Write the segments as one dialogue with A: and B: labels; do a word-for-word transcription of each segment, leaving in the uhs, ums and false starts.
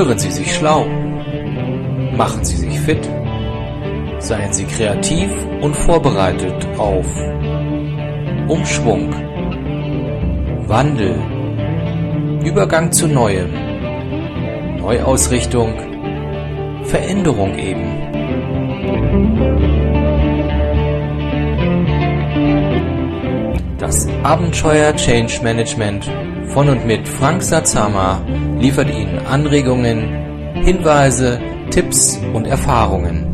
A: Hören Sie sich schlau. Machen Sie sich fit. Seien Sie kreativ und vorbereitet auf Umschwung, Wandel, Übergang zu Neuem, Neuausrichtung, Veränderung eben. Das Abenteuer Change Management von und mit Frank Satsama liefert Ihnen Anregungen, Hinweise, Tipps und Erfahrungen.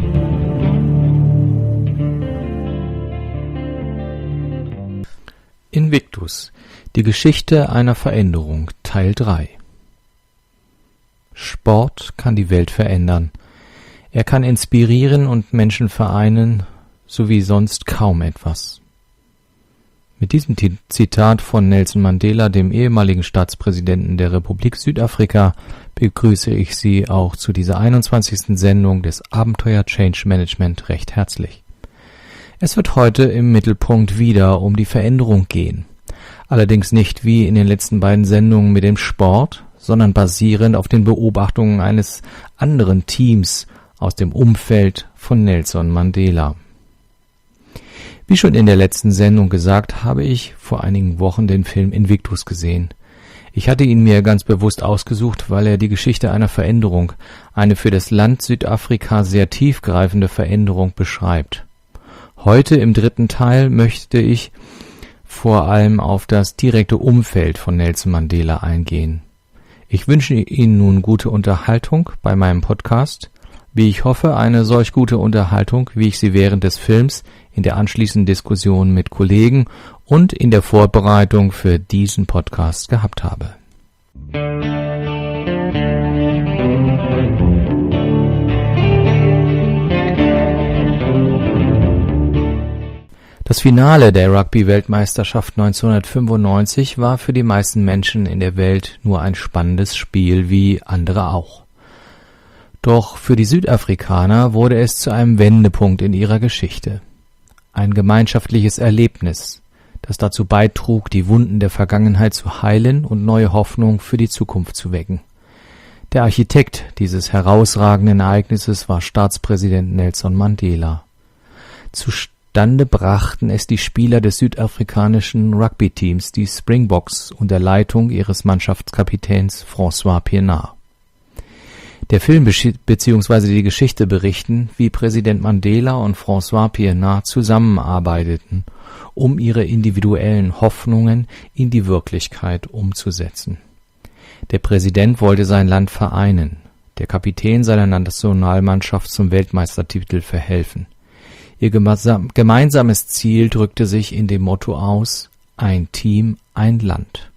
A: Invictus, die Geschichte einer Veränderung, Teil drei. Sport kann die Welt verändern. Er kann inspirieren und Menschen vereinen, so wie sonst kaum etwas. Mit diesem Zitat von Nelson Mandela, dem ehemaligen Staatspräsidenten der Republik Südafrika, begrüße ich Sie auch zu dieser einundzwanzigsten Sendung des Abenteuer Change Management recht herzlich. Es wird heute im Mittelpunkt wieder um die Veränderung gehen. Allerdings nicht wie in den letzten beiden Sendungen mit dem Sport, sondern basierend auf den Beobachtungen eines anderen Teams aus dem Umfeld von Nelson Mandela. Wie schon in der letzten Sendung gesagt, habe ich vor einigen Wochen den Film Invictus gesehen. Ich hatte ihn mir ganz bewusst ausgesucht, weil er die Geschichte einer Veränderung, eine für das Land Südafrika sehr tiefgreifende Veränderung beschreibt. Heute im dritten Teil möchte ich vor allem auf das direkte Umfeld von Nelson Mandela eingehen. Ich wünsche Ihnen nun gute Unterhaltung bei meinem Podcast, wie ich hoffe, eine solch gute Unterhaltung, wie ich sie während des Films, in der anschließenden Diskussion mit Kollegen und in der Vorbereitung für diesen Podcast gehabt habe. Das Finale der Rugby-Weltmeisterschaft neunzehnhundertfünfundneunzig war für die meisten Menschen in der Welt nur ein spannendes Spiel, wie andere auch. Doch für die Südafrikaner wurde es zu einem Wendepunkt in ihrer Geschichte. Ein gemeinschaftliches Erlebnis, das dazu beitrug, die Wunden der Vergangenheit zu heilen und neue Hoffnung für die Zukunft zu wecken. Der Architekt dieses herausragenden Ereignisses war Staatspräsident Nelson Mandela. Zustande brachten es die Spieler des südafrikanischen Rugby-Teams, die Springboks, unter Leitung ihres Mannschaftskapitäns François Pienaar. Der Film bzw. die Geschichte berichten, wie Präsident Mandela und François Pienaar zusammenarbeiteten, um ihre individuellen Hoffnungen in die Wirklichkeit umzusetzen. Der Präsident wollte sein Land vereinen, der Kapitän seiner Nationalmannschaft zum Weltmeistertitel verhelfen. Ihr gemeinsames Ziel drückte sich in dem Motto aus: ein Team, ein Land.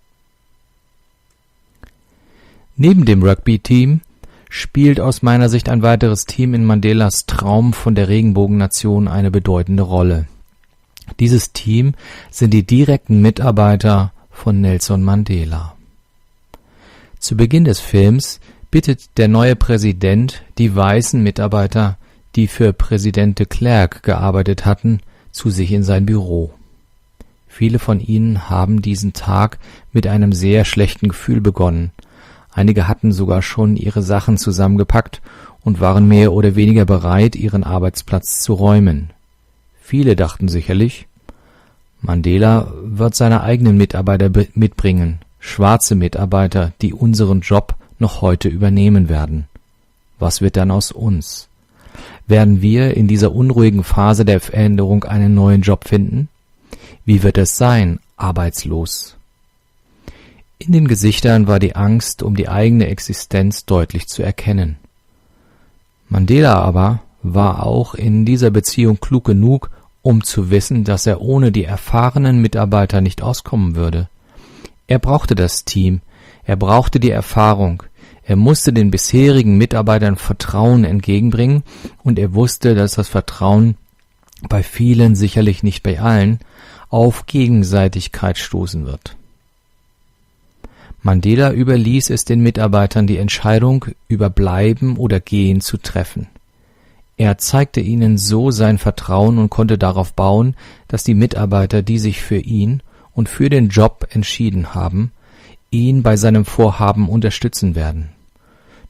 A: Neben dem Rugby-Team spielt aus meiner Sicht ein weiteres Team in Mandelas Traum von der Regenbogennation eine bedeutende Rolle. Dieses Team sind die direkten Mitarbeiter von Nelson Mandela. Zu Beginn des Films bittet der neue Präsident die weißen Mitarbeiter, die für Präsident de Klerk gearbeitet hatten, zu sich in sein Büro. Viele von ihnen haben diesen Tag mit einem sehr schlechten Gefühl begonnen. Einige hatten sogar schon ihre Sachen zusammengepackt und waren mehr oder weniger bereit, ihren Arbeitsplatz zu räumen. Viele dachten sicherlich, Mandela wird seine eigenen Mitarbeiter mitbringen, schwarze Mitarbeiter, die unseren Job noch heute übernehmen werden. Was wird dann aus uns? Werden wir in dieser unruhigen Phase der Veränderung einen neuen Job finden? Wie wird es sein, arbeitslos? In den Gesichtern war die Angst um die eigene Existenz deutlich zu erkennen. Mandela aber war auch in dieser Beziehung klug genug, um zu wissen, dass er ohne die erfahrenen Mitarbeiter nicht auskommen würde. Er brauchte das Team, er brauchte die Erfahrung, er musste den bisherigen Mitarbeitern Vertrauen entgegenbringen und er wusste, dass das Vertrauen bei vielen, sicherlich nicht bei allen, auf Gegenseitigkeit stoßen wird. Mandela überließ es den Mitarbeitern, die Entscheidung über Bleiben oder Gehen zu treffen. Er zeigte ihnen so sein Vertrauen und konnte darauf bauen, dass die Mitarbeiter, die sich für ihn und für den Job entschieden haben, ihn bei seinem Vorhaben unterstützen werden.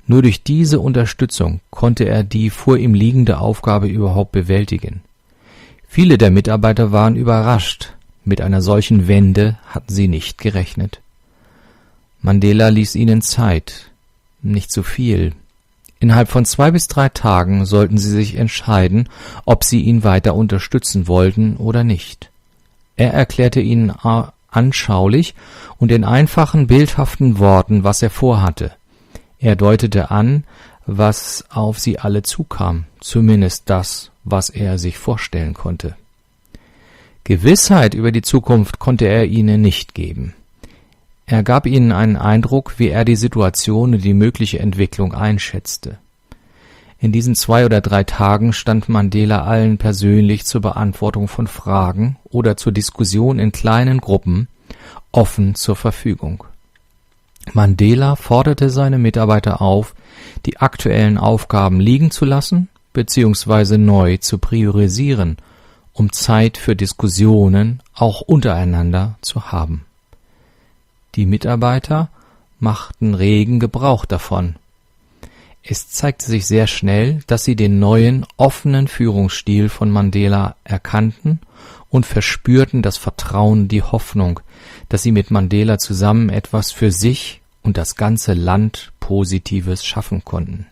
A: Nur durch diese Unterstützung konnte er die vor ihm liegende Aufgabe überhaupt bewältigen. Viele der Mitarbeiter waren überrascht. Mit einer solchen Wende hatten sie nicht gerechnet. Mandela ließ ihnen Zeit, nicht zu viel. Innerhalb von zwei bis drei Tagen sollten sie sich entscheiden, ob sie ihn weiter unterstützen wollten oder nicht. Er erklärte ihnen anschaulich und in einfachen, bildhaften Worten, was er vorhatte. Er deutete an, was auf sie alle zukam, zumindest das, was er sich vorstellen konnte. Gewissheit über die Zukunft konnte er ihnen nicht geben. Er gab ihnen einen Eindruck, wie er die Situation und die mögliche Entwicklung einschätzte. In diesen zwei oder drei Tagen stand Mandela allen persönlich zur Beantwortung von Fragen oder zur Diskussion in kleinen Gruppen offen zur Verfügung. Mandela forderte seine Mitarbeiter auf, die aktuellen Aufgaben liegen zu lassen bzw. neu zu priorisieren, um Zeit für Diskussionen auch untereinander zu haben. Die Mitarbeiter machten regen Gebrauch davon. Es zeigte sich sehr schnell, dass sie den neuen, offenen Führungsstil von Mandela erkannten und verspürten das Vertrauen, die Hoffnung, dass sie mit Mandela zusammen etwas für sich und das ganze Land Positives schaffen konnten.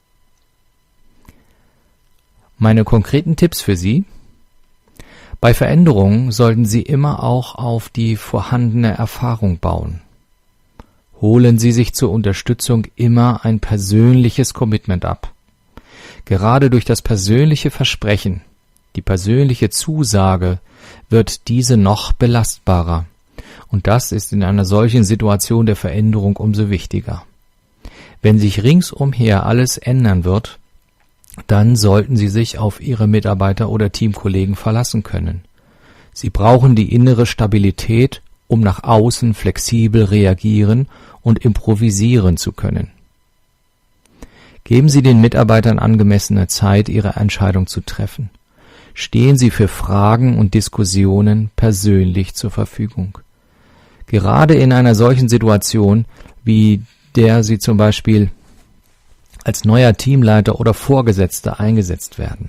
A: Meine konkreten Tipps für Sie: Bei Veränderungen sollten Sie immer auch auf die vorhandene Erfahrung bauen. Holen Sie sich zur Unterstützung immer ein persönliches Commitment ab. Gerade durch das persönliche Versprechen, die persönliche Zusage, wird diese noch belastbarer. Und das ist in einer solchen Situation der Veränderung umso wichtiger. Wenn sich ringsumher alles ändern wird, dann sollten Sie sich auf Ihre Mitarbeiter oder Teamkollegen verlassen können. Sie brauchen die innere Stabilität, um nach außen flexibel reagieren und improvisieren zu können. Geben Sie den Mitarbeitern angemessene Zeit, ihre Entscheidung zu treffen. Stehen Sie für Fragen und Diskussionen persönlich zur Verfügung. Gerade in einer solchen Situation, wie der Sie zum Beispiel als neuer Teamleiter oder Vorgesetzter eingesetzt werden.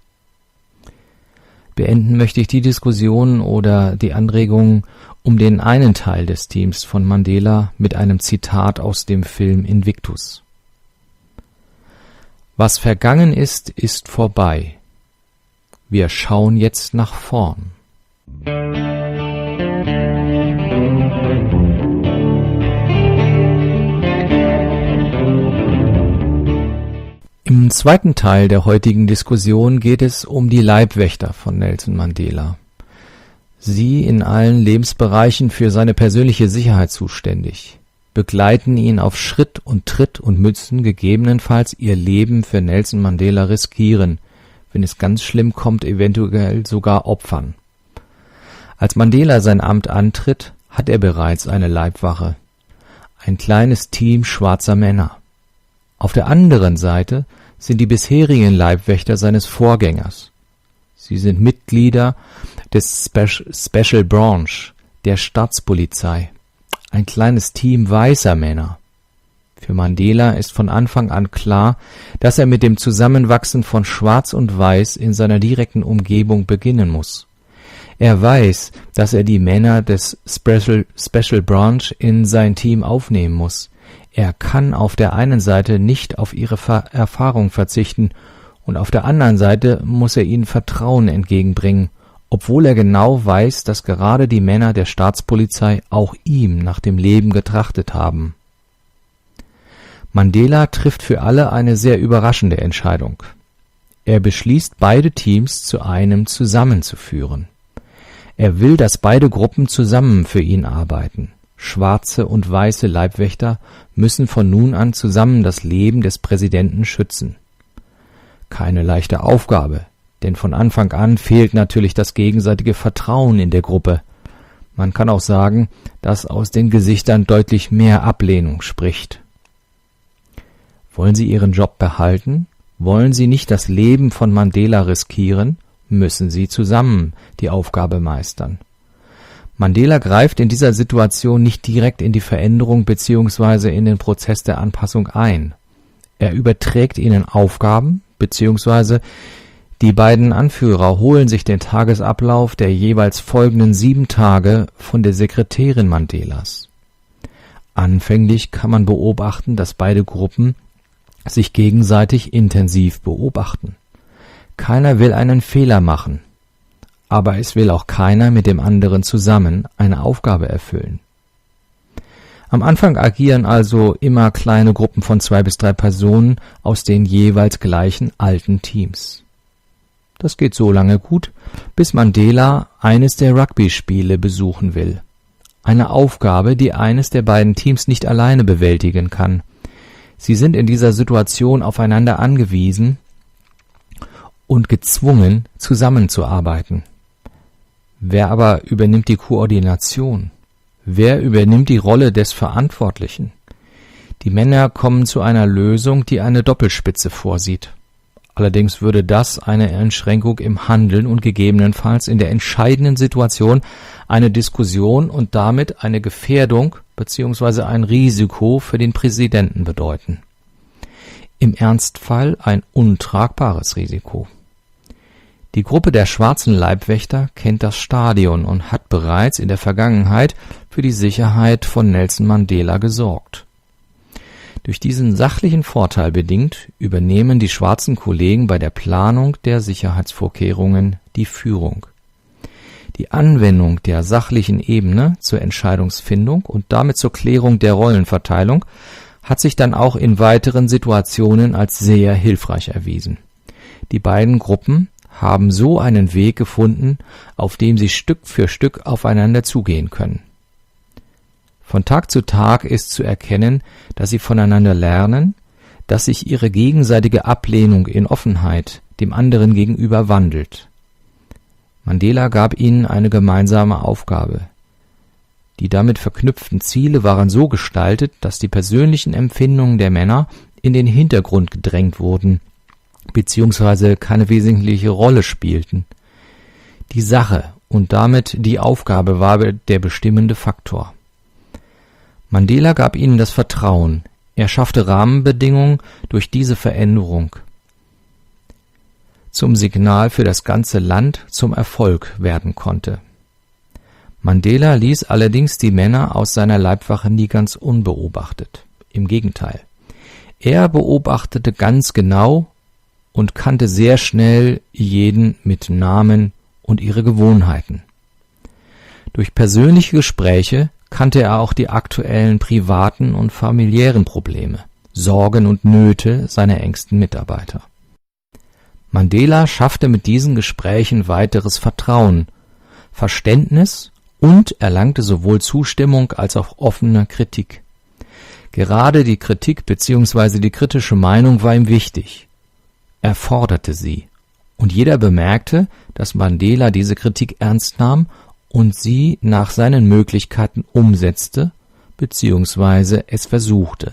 A: Beenden möchte ich die Diskussion oder die Anregungen um den einen Teil des Teams von Mandela mit einem Zitat aus dem Film Invictus. Was vergangen ist, ist vorbei. Wir schauen jetzt nach vorn. Im zweiten Teil der heutigen Diskussion geht es um die Leibwächter von Nelson Mandela. Sie, in allen Lebensbereichen für seine persönliche Sicherheit zuständig, begleiten ihn auf Schritt und Tritt und müssen gegebenenfalls ihr Leben für Nelson Mandela riskieren, wenn es ganz schlimm kommt, eventuell sogar opfern. Als Mandela sein Amt antritt, hat er bereits eine Leibwache, ein kleines Team schwarzer Männer. Auf der anderen Seite sind die bisherigen Leibwächter seines Vorgängers. Sie sind Mitglieder des Spe- Special Branch, der Staatspolizei, ein kleines Team weißer Männer. Für Mandela ist von Anfang an klar, dass er mit dem Zusammenwachsen von Schwarz und Weiß in seiner direkten Umgebung beginnen muss. Er weiß, dass er die Männer des Special, Special Branch in sein Team aufnehmen muss. Er kann auf der einen Seite nicht auf ihre Ver- Erfahrung verzichten und auf der anderen Seite muss er ihnen Vertrauen entgegenbringen, obwohl er genau weiß, dass gerade die Männer der Staatspolizei auch ihm nach dem Leben getrachtet haben. Mandela trifft für alle eine sehr überraschende Entscheidung. Er beschließt, beide Teams zu einem zusammenzuführen. Er will, dass beide Gruppen zusammen für ihn arbeiten. Schwarze und weiße Leibwächter müssen von nun an zusammen das Leben des Präsidenten schützen. Keine leichte Aufgabe, denn von Anfang an fehlt natürlich das gegenseitige Vertrauen in der Gruppe. Man kann auch sagen, dass aus den Gesichtern deutlich mehr Ablehnung spricht. Wollen Sie Ihren Job behalten? Wollen Sie nicht das Leben von Mandela riskieren? Müssen Sie zusammen die Aufgabe meistern. Mandela greift in dieser Situation nicht direkt in die Veränderung bzw. in den Prozess der Anpassung ein. Er überträgt ihnen Aufgaben, beziehungsweise die beiden Anführer holen sich den Tagesablauf der jeweils folgenden sieben Tage von der Sekretärin Mandelas. Anfänglich kann man beobachten, dass beide Gruppen sich gegenseitig intensiv beobachten. Keiner will einen Fehler machen, aber es will auch keiner mit dem anderen zusammen eine Aufgabe erfüllen. Am Anfang agieren also immer kleine Gruppen von zwei bis drei Personen aus den jeweils gleichen alten Teams. Das geht so lange gut, bis Mandela eines der Rugby-Spiele besuchen will. Eine Aufgabe, die eines der beiden Teams nicht alleine bewältigen kann. Sie sind in dieser Situation aufeinander angewiesen und gezwungen, zusammenzuarbeiten. Wer aber übernimmt die Koordination? Wer übernimmt die Rolle des Verantwortlichen? Die Männer kommen zu einer Lösung, die eine Doppelspitze vorsieht. Allerdings würde das eine Einschränkung im Handeln und gegebenenfalls in der entscheidenden Situation eine Diskussion und damit eine Gefährdung bzw. ein Risiko für den Präsidenten bedeuten. Im Ernstfall ein untragbares Risiko. Die Gruppe der schwarzen Leibwächter kennt das Stadion und hat bereits in der Vergangenheit für die Sicherheit von Nelson Mandela gesorgt. Durch diesen sachlichen Vorteil bedingt übernehmen die schwarzen Kollegen bei der Planung der Sicherheitsvorkehrungen die Führung. Die Anwendung der sachlichen Ebene zur Entscheidungsfindung und damit zur Klärung der Rollenverteilung hat sich dann auch in weiteren Situationen als sehr hilfreich erwiesen. Die beiden Gruppen haben so einen Weg gefunden, auf dem sie Stück für Stück aufeinander zugehen können. Von Tag zu Tag ist zu erkennen, dass sie voneinander lernen, dass sich ihre gegenseitige Ablehnung in Offenheit dem anderen gegenüber wandelt. Mandela gab ihnen eine gemeinsame Aufgabe. Die damit verknüpften Ziele waren so gestaltet, dass die persönlichen Empfindungen der Männer in den Hintergrund gedrängt wurden, beziehungsweise keine wesentliche Rolle spielten. Die Sache und damit die Aufgabe war der bestimmende Faktor. Mandela gab ihnen das Vertrauen. Er schaffte Rahmenbedingungen durch diese Veränderung zum Signal für das ganze Land zum Erfolg werden konnte. Mandela ließ allerdings die Männer aus seiner Leibwache nie ganz unbeobachtet. Im Gegenteil. Er beobachtete ganz genau und kannte sehr schnell jeden mit Namen und ihre Gewohnheiten. Durch persönliche Gespräche kannte er auch die aktuellen privaten und familiären Probleme, Sorgen und Nöte seiner engsten Mitarbeiter. Mandela schaffte mit diesen Gesprächen weiteres Vertrauen, Verständnis und erlangte sowohl Zustimmung als auch offene Kritik. Gerade die Kritik bzw. die kritische Meinung war ihm wichtig. Er forderte sie, und jeder bemerkte, dass Mandela diese Kritik ernst nahm und sie nach seinen Möglichkeiten umsetzte bzw. es versuchte.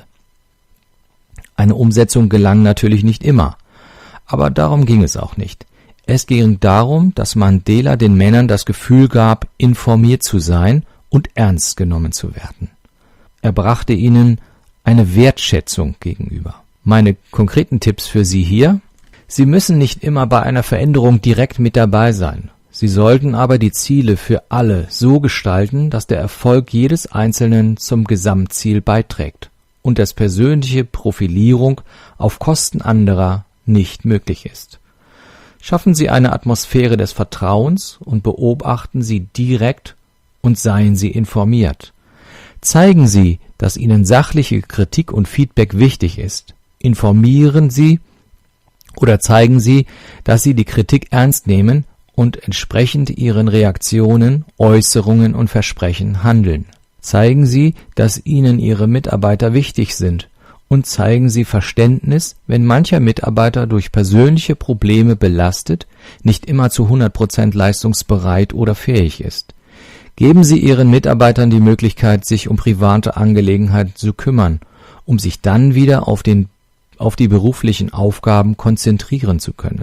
A: Eine Umsetzung gelang natürlich nicht immer, aber darum ging es auch nicht. Es ging darum, dass Mandela den Männern das Gefühl gab, informiert zu sein und ernst genommen zu werden. Er brachte ihnen eine Wertschätzung gegenüber. Meine konkreten Tipps für Sie hier: Sie müssen nicht immer bei einer Veränderung direkt mit dabei sein. Sie sollten aber die Ziele für alle so gestalten, dass der Erfolg jedes Einzelnen zum Gesamtziel beiträgt und dass persönliche Profilierung auf Kosten anderer nicht möglich ist. Schaffen Sie eine Atmosphäre des Vertrauens und beobachten Sie direkt und seien Sie informiert. Zeigen Sie, dass Ihnen sachliche Kritik und Feedback wichtig ist. Informieren Sie oder zeigen Sie, dass Sie die Kritik ernst nehmen und entsprechend Ihren Reaktionen, Äußerungen und Versprechen handeln. Zeigen Sie, dass Ihnen Ihre Mitarbeiter wichtig sind und zeigen Sie Verständnis, wenn mancher Mitarbeiter durch persönliche Probleme belastet, nicht immer zu hundert Prozent leistungsbereit oder fähig ist. Geben Sie Ihren Mitarbeitern die Möglichkeit, sich um private Angelegenheiten zu kümmern, um sich dann wieder auf den, auf die beruflichen Aufgaben konzentrieren zu können.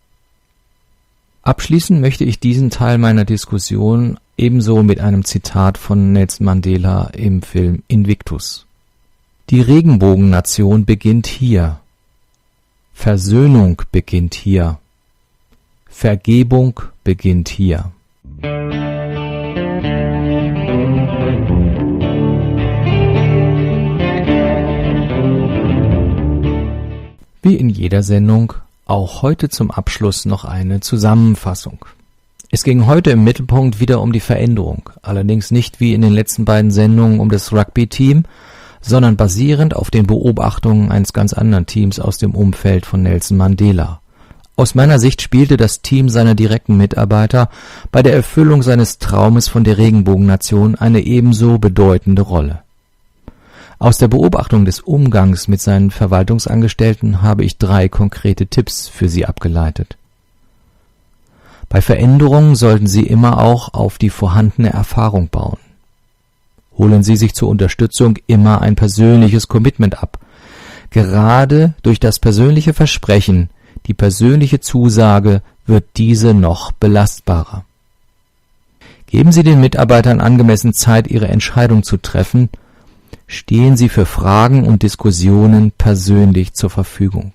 A: Abschließen möchte ich diesen Teil meiner Diskussion ebenso mit einem Zitat von Nelson Mandela im Film Invictus. Die Regenbogennation beginnt hier, Versöhnung beginnt hier. Vergebung beginnt hier. Wie in jeder Sendung, auch heute zum Abschluss noch eine Zusammenfassung. Es ging heute im Mittelpunkt wieder um die Veränderung, allerdings nicht wie in den letzten beiden Sendungen um das Rugby-Team, sondern basierend auf den Beobachtungen eines ganz anderen Teams aus dem Umfeld von Nelson Mandela. Aus meiner Sicht spielte das Team seiner direkten Mitarbeiter bei der Erfüllung seines Traumes von der Regenbogennation eine ebenso bedeutende Rolle. Aus der Beobachtung des Umgangs mit seinen Verwaltungsangestellten habe ich drei konkrete Tipps für Sie abgeleitet. Bei Veränderungen sollten Sie immer auch auf die vorhandene Erfahrung bauen. Holen Sie sich zur Unterstützung immer ein persönliches Commitment ab. Gerade durch das persönliche Versprechen, die persönliche Zusage, wird diese noch belastbarer. Geben Sie den Mitarbeitern angemessen Zeit, ihre Entscheidung zu treffen. Stehen Sie für Fragen und Diskussionen persönlich zur Verfügung.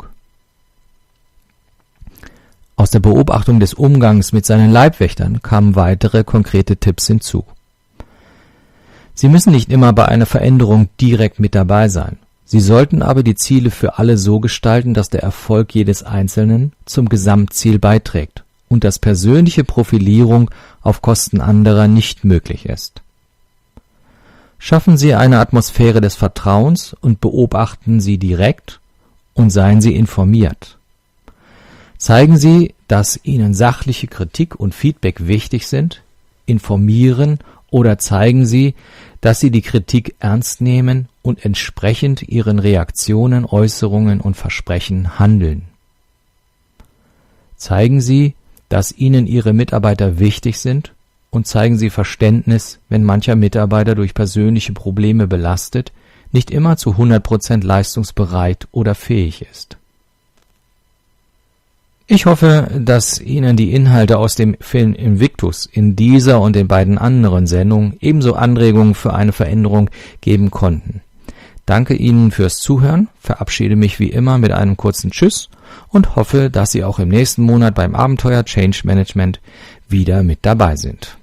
A: Aus der Beobachtung des Umgangs mit seinen Leibwächtern kamen weitere konkrete Tipps hinzu. Sie müssen nicht immer bei einer Veränderung direkt mit dabei sein. Sie sollten aber die Ziele für alle so gestalten, dass der Erfolg jedes Einzelnen zum Gesamtziel beiträgt und dass persönliche Profilierung auf Kosten anderer nicht möglich ist. Schaffen Sie eine Atmosphäre des Vertrauens und beobachten Sie direkt und seien Sie informiert. Zeigen Sie, dass Ihnen sachliche Kritik und Feedback wichtig sind, informieren oder zeigen Sie, dass Sie die Kritik ernst nehmen und entsprechend Ihren Reaktionen, Äußerungen und Versprechen handeln. Zeigen Sie, dass Ihnen Ihre Mitarbeiter wichtig sind und zeigen Sie Verständnis, wenn mancher Mitarbeiter durch persönliche Probleme belastet, nicht immer zu hundert Prozent leistungsbereit oder fähig ist. Ich hoffe, dass Ihnen die Inhalte aus dem Film Invictus in dieser und den beiden anderen Sendungen ebenso Anregungen für eine Veränderung geben konnten. Danke Ihnen fürs Zuhören, verabschiede mich wie immer mit einem kurzen Tschüss und hoffe, dass Sie auch im nächsten Monat beim Abenteuer Change Management wieder mit dabei sind.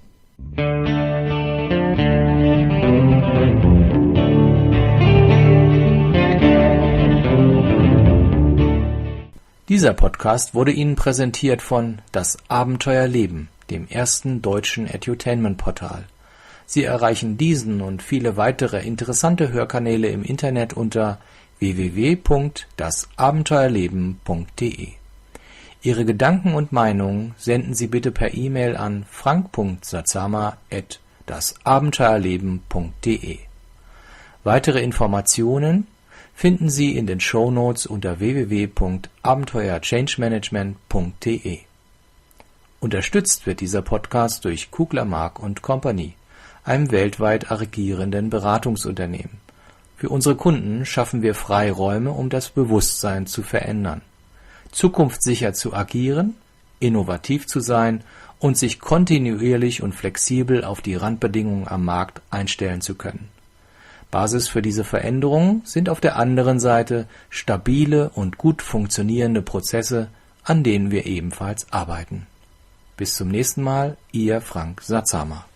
A: Dieser Podcast wurde Ihnen präsentiert von Das Abenteuer Leben, dem ersten deutschen Edutainment-Portal. Sie erreichen diesen und viele weitere interessante Hörkanäle im Internet unter w w w punkt das abenteuerleben punkt de. Ihre Gedanken und Meinungen senden Sie bitte per E-Mail an frank punkt sazama at das abenteuerleben punkt de. Weitere Informationen finden Sie in den Shownotes unter w w w punkt abenteuer change management punkt de. Unterstützt wird dieser Podcast durch Kugler Mark und Company, einem weltweit agierenden Beratungsunternehmen. Für unsere Kunden schaffen wir Freiräume, um das Bewusstsein zu verändern, zukunftssicher zu agieren, innovativ zu sein und sich kontinuierlich und flexibel auf die Randbedingungen am Markt einstellen zu können. Basis für diese Veränderungen sind auf der anderen Seite stabile und gut funktionierende Prozesse, an denen wir ebenfalls arbeiten. Bis zum nächsten Mal, Ihr Frank Sazama.